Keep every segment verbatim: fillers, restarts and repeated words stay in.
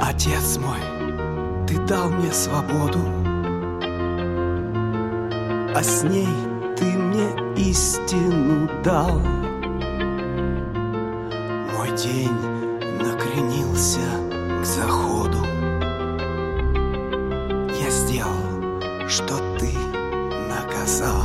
Отец мой, ты дал мне свободу, а с ней ты мне истину дал. Мой день накренился к заходу. Я сделал, что ты наказал.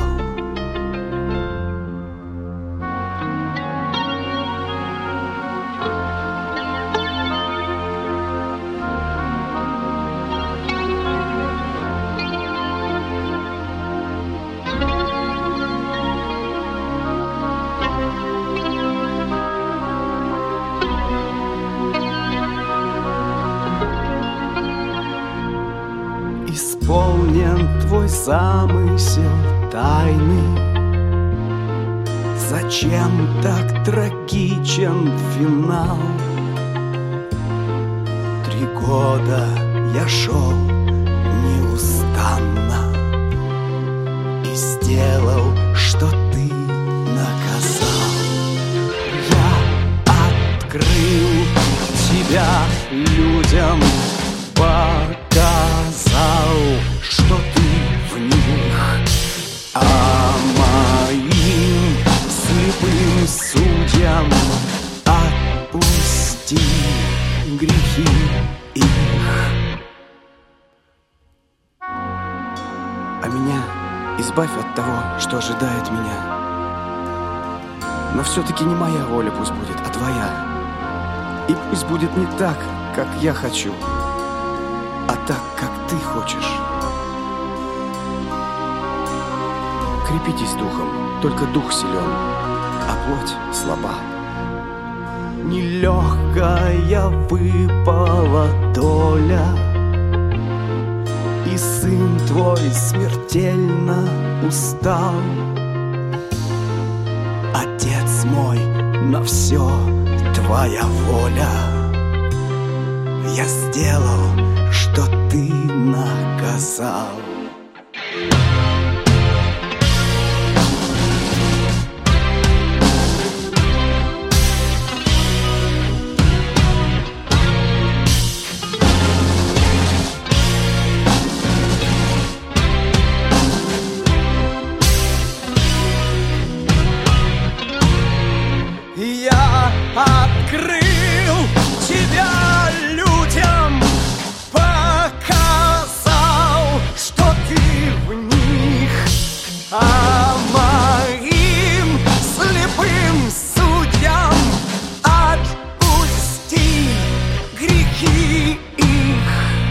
Исполнен твой замысел тайный. Зачем так трагичен финал? Три года я шел неустанно и сделал, что ты наказал. Я открыл тебя людям, показал, что ты в них, а моим слепым судьям отпусти грехи их. А меня избавь от того, что ожидает меня. Но все-таки не моя воля пусть будет, а твоя. И пусть будет не так, как я хочу, а так, как ты хочешь. Крепитесь духом, только дух силен, а плоть слаба. Нелегкая выпала доля, и сын твой смертельно устал. Отец мой, на все твоя воля. Я сделал, что ты наказал. Я открыл тебя людям, показал, что ты в них, а моим слепым судьям отпусти грехи их.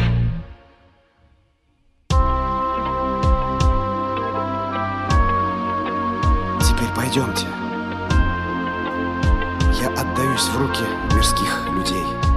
Теперь пойдемте. Я отдаюсь в руки мирских людей.